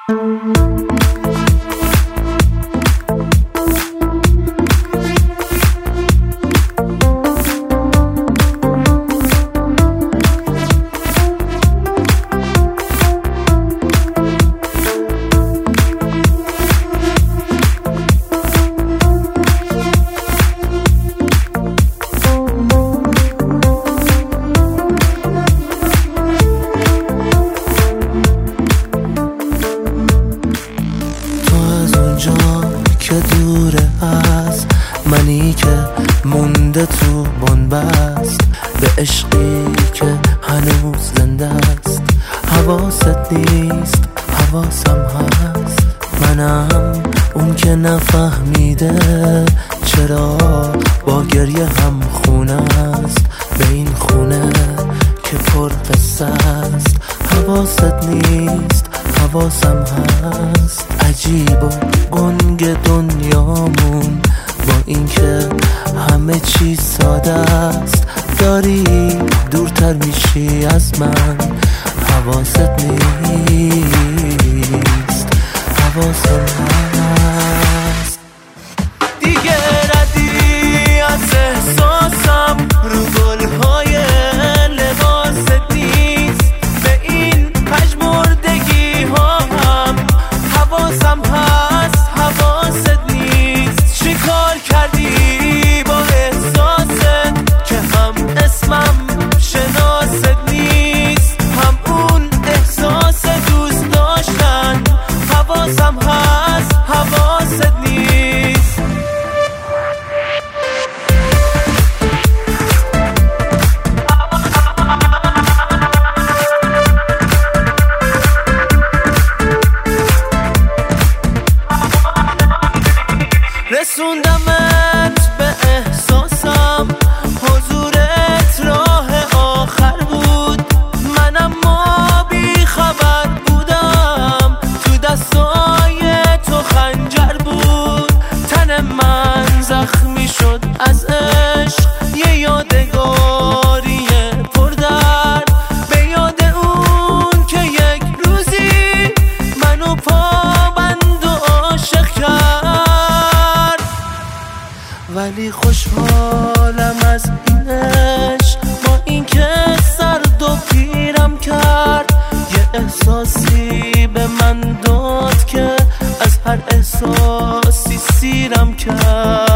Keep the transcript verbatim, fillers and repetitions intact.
که دوره از منی که مونده تو بنبست به عشقی که هنوز زنده است. حواست نیست حواسم هست، منم اون که نفهمیده چرا با گریه هم خونه است به این خونه که پر قصه است. حواست نیست حواسم هست، عجیب و گنگ دنیامون با اینکه همه چیز ساده است. داری دورتر میشی از من، حواست نیست حواسم هست. دیگه ردی از احساسم رو گلهای لباست نیست، به این پژمردگی ها هم حواسم هست حواست نیست. چیکار کردی با احساست که هم اسمم شناست نیست، هم اون احساس دوست داشتن حواسم هست حواست نیست. رسوندمت به احساسم، حضورت راه آخر بود، منم ما بی خبر بودم، تو دستای تو خنجر بود. تن من زخمی شد از عشق، یه یادگاری پردرد، به یاد اون که یک روزی منو پابند و عاشق کرد. ولی خوشحالم از این عشق با اینکه سرد و پیرم کرد، یه احساسی به من داد که از هر احساسی سیرم کرد.